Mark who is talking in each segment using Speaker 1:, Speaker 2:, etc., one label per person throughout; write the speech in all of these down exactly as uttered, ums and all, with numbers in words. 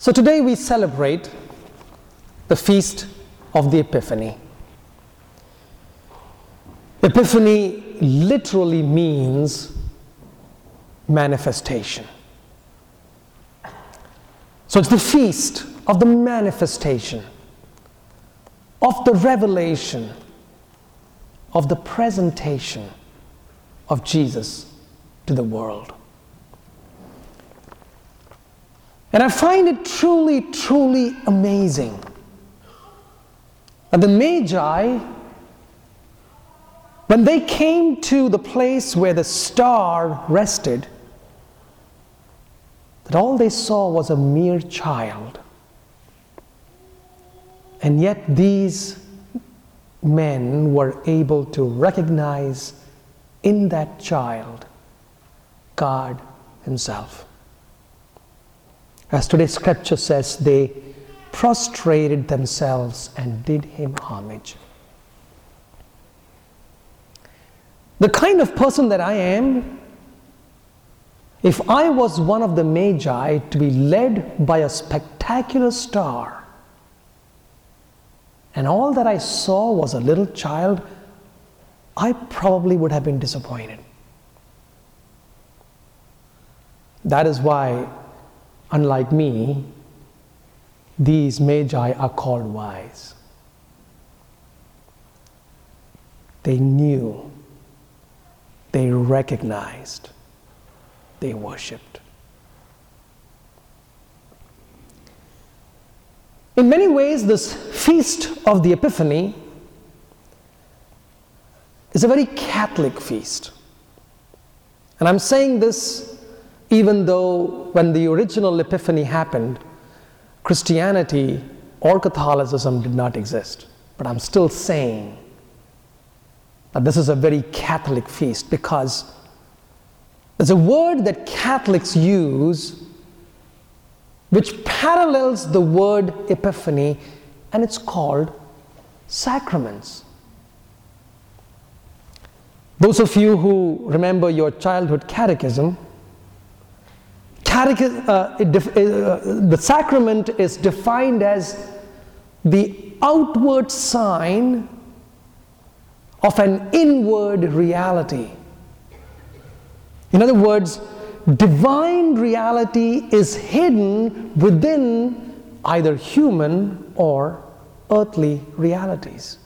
Speaker 1: So today we celebrate the feast of the Epiphany. Epiphany literally means manifestation. So it's the feast of the manifestation, of the revelation, of the presentation of Jesus to the world. And I find it truly, truly amazing that the Magi, when they came to the place where the star rested, that all they saw was a mere child. And yet these men were able to recognize in that child God Himself. As today's scripture says, they prostrated themselves and did Him homage. The kind of person that I am, if I was one of the Magi to be led by a spectacular star, and all that I saw was a little child, I probably would have been disappointed. That is why, unlike me, these Magi are called wise. They knew, they recognized, they worshipped. In many ways, this feast of the Epiphany is a very Catholic feast. And I'm saying this even though when the original Epiphany happened, Christianity or Catholicism did not exist. But I'm still saying that this is a very Catholic feast because there's a word that Catholics use which parallels the word Epiphany, and it's called sacraments. Those of you who remember your childhood catechism, catech- uh, it def- uh, the sacrament is defined as the outward sign of an inward reality. In other words, divine reality is hidden within either human or earthly realities.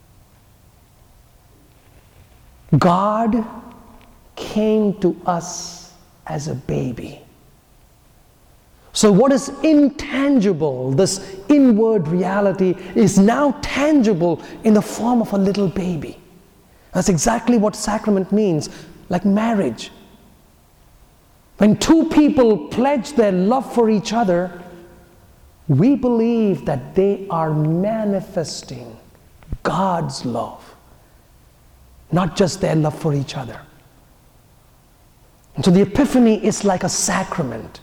Speaker 1: God came to us as a baby. So what is intangible, this inward reality, is now tangible in the form of a little baby. That's exactly what sacrament means, like marriage. When two people pledge their love for each other, we believe that they are manifesting God's love, not just their love for each other. And so the Epiphany is like a sacrament.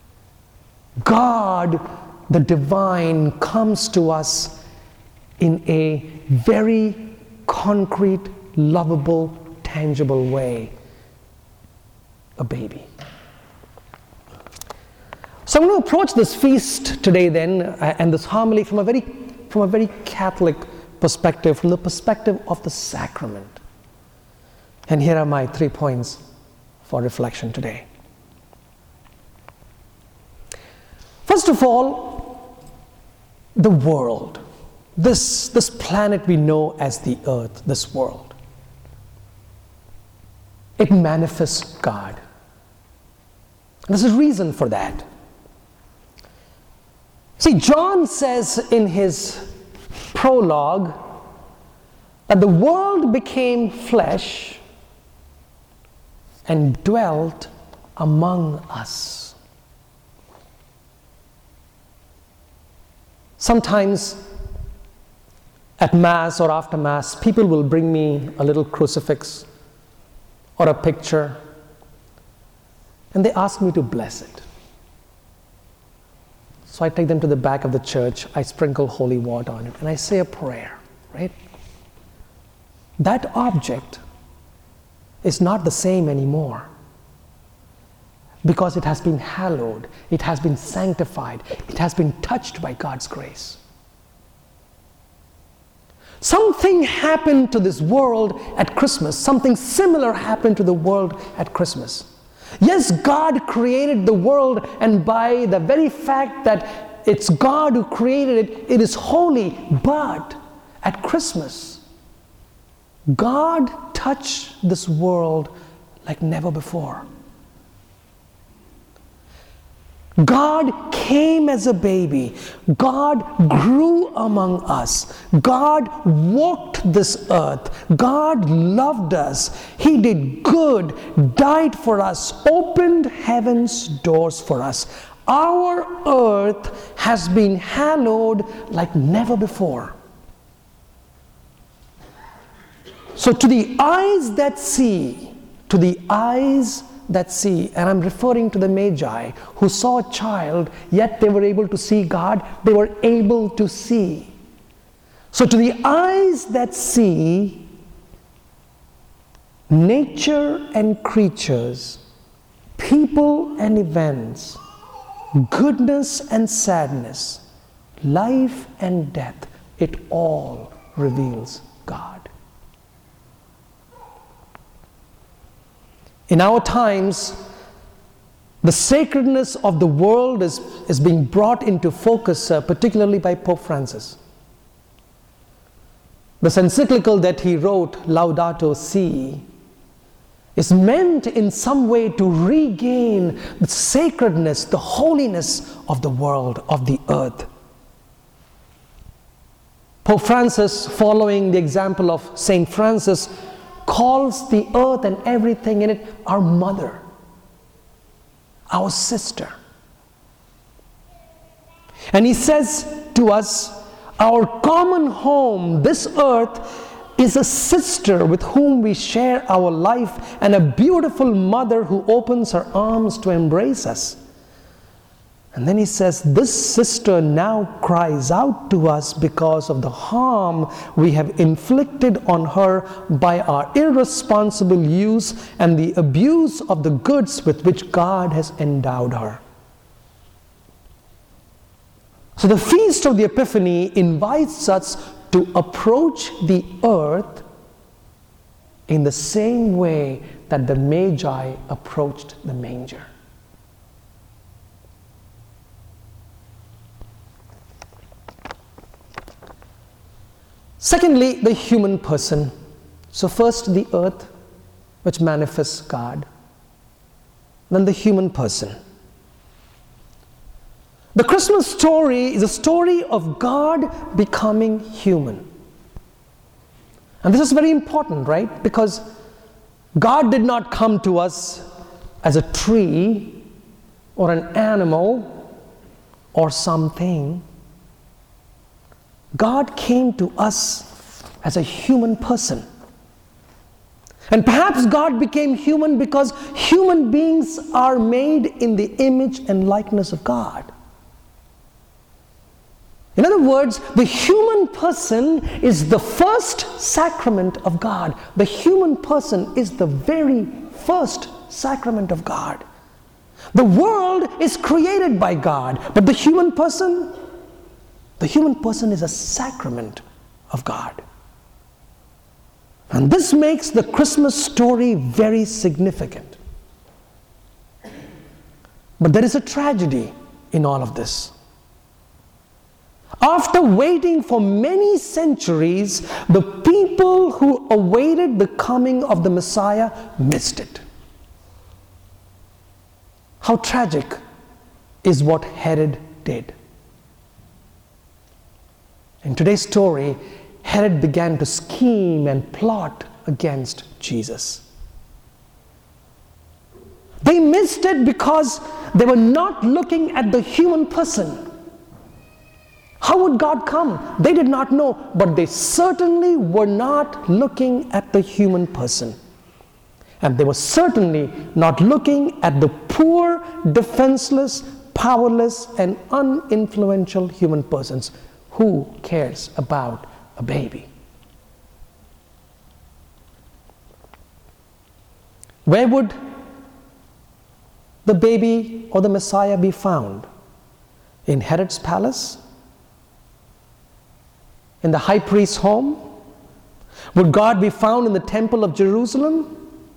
Speaker 1: God, the divine, comes to us in a very concrete, lovable, tangible way. A baby. So I'm going to approach this feast today then, uh, and this homily from a very, from a very Catholic perspective, from the perspective of the sacrament. And here are my three points for reflection today. First of all, the world, this, this planet we know as the earth, this world, it manifests God. There's a reason for that. See, John says in his prologue that the world became flesh and dwelt among us. Sometimes at Mass or after Mass, people will bring me a little crucifix or a picture, and they ask me to bless it. So I take them to the back of the church, I sprinkle holy water on it, and I say a prayer, right? That object is not the same anymore. because it has been hallowed, it has been sanctified, it has been touched by God's grace. Something happened to this world at Christmas. Something similar happened to the world at Christmas. Yes, God created the world, and by the very fact that it's God who created it, it is holy. But at Christmas, God touched this world like never before. God came as a baby. God grew among us. God walked this earth. God loved us. He did good, died for us, opened heaven's doors for us. Our earth has been hallowed like never before. So to the eyes that see, to the eyes that see, and I'm referring to the Magi who saw a child, yet they were able to see God. They were able to see. So to the eyes that see, nature and creatures, people and events, goodness and sadness, life and death, it all reveals God. In our times, the sacredness of the world is, is being brought into focus, uh, particularly by Pope Francis. This encyclical that he wrote, Laudato Si', is meant in some way to regain the sacredness, the holiness of the world, of the earth. Pope Francis, following the example of Saint Francis, calls the earth and everything in it our mother, our sister. And he says to us, our common home, this earth, is a sister with whom we share our life, and a beautiful mother who opens her arms to embrace us. And then he says, this sister now cries out to us because of the harm we have inflicted on her by our irresponsible use and the abuse of the goods with which God has endowed her. So the Feast of the Epiphany invites us to approach the earth in the same way that the Magi approached the manger. Secondly, the human person. So first the earth, which manifests God. Then the human person. The Christmas story is a story of God becoming human. And this is very important, right? Because God did not come to us as a tree or an animal or something. God came to us as a human person. And perhaps God became human because human beings are made in the image and likeness of God. In other words, the human person is the first sacrament of God. The human person is the very first sacrament of God. The world is created by God, but the human person, the human person is a sacrament of God. And this makes the Christmas story very significant. But there is a tragedy in all of this. After waiting for many centuries, the people who awaited the coming of the Messiah missed it. How tragic is what Herod did. In today's story, Herod began to scheme and plot against Jesus. They missed it because they were not looking at the human person. How would God come? They did not know, but they certainly were not looking at the human person. And they were certainly not looking at the poor, defenseless, powerless, and uninfluential human persons. Who cares about a baby? Where would the baby or the Messiah be found? In Herod's palace? In the high priest's home? Would God be found in the temple of Jerusalem?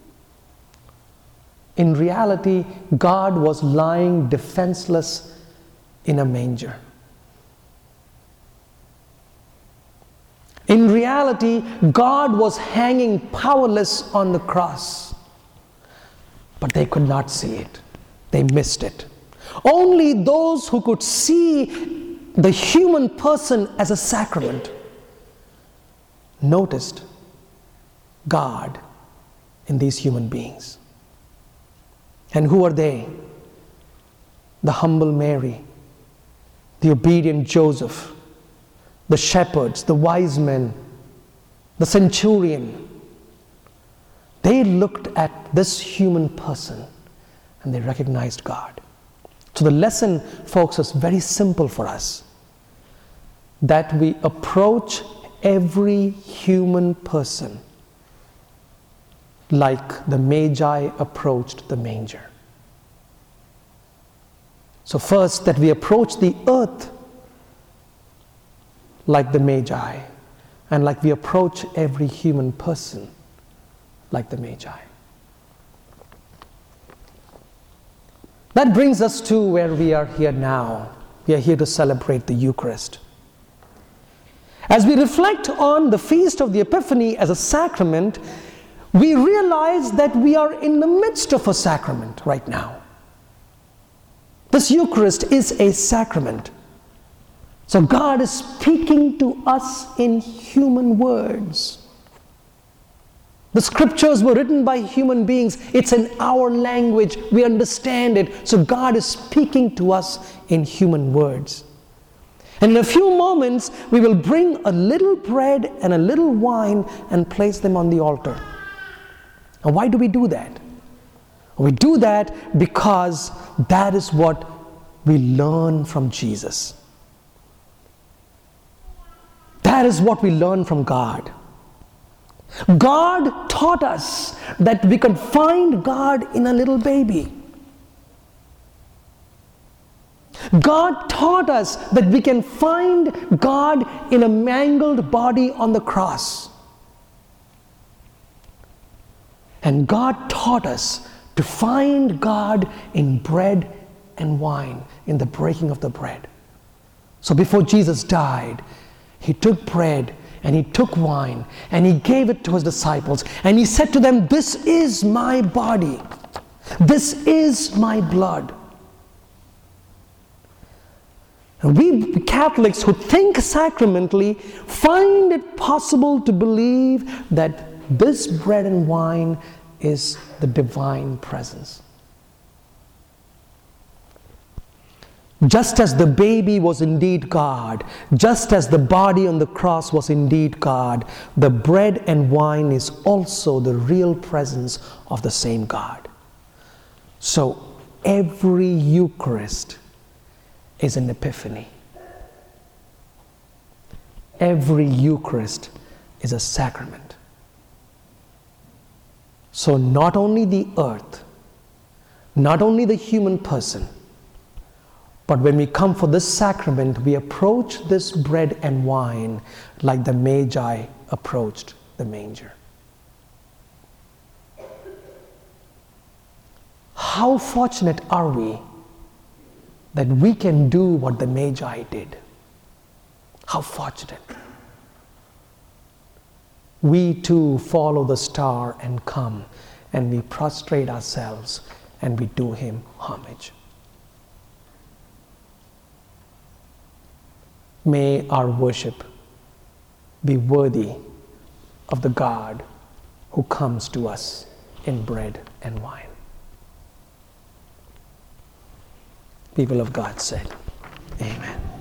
Speaker 1: In reality, God was lying defenseless in a manger. In reality, God was hanging powerless on the cross. But they could not see it. They missed it. Only those who could see the human person as a sacrament noticed God in these human beings. And who are they? The humble Mary, the obedient Joseph, the shepherds, the wise men, the centurion. They looked at this human person and they recognized God. So the lesson, folks, is very simple for us. That we approach every human person like the Magi approached the manger. So first, that we approach the earth like the Magi, and like we approach every human person like the Magi. That brings us to where we are here now. We are here to celebrate the Eucharist. As we reflect on the Feast of the Epiphany as a sacrament, we realize that we are in the midst of a sacrament right now. This Eucharist is a sacrament. So God is speaking to us in human words. The scriptures were written by human beings. It's in our language. We understand it. So God is speaking to us in human words. And in a few moments, we will bring a little bread and a little wine and place them on the altar. And why do we do that? We do that because that is what we learn from Jesus. That is what we learn from God. God taught us that we can find God in a little baby. God taught us that we can find God in a mangled body on the cross. And God taught us to find God in bread and wine, in the breaking of the bread. So before Jesus died, He took bread and He took wine and He gave it to His disciples and He said to them, "This is my body. This is my blood." And we Catholics who think sacramentally find it possible to believe that this bread and wine is the divine presence. Just as the baby was indeed God, just as the body on the cross was indeed God, the bread and wine is also the real presence of the same God. So every Eucharist is an epiphany. Every Eucharist is a sacrament. So not only the earth, not only the human person, but when we come for this sacrament, we approach this bread and wine like the Magi approached the manger. How fortunate are we that we can do what the Magi did? How fortunate. We too follow the star and come, and we prostrate ourselves and we do Him homage. May our worship be worthy of the God who comes to us in bread and wine. People of God said, Amen.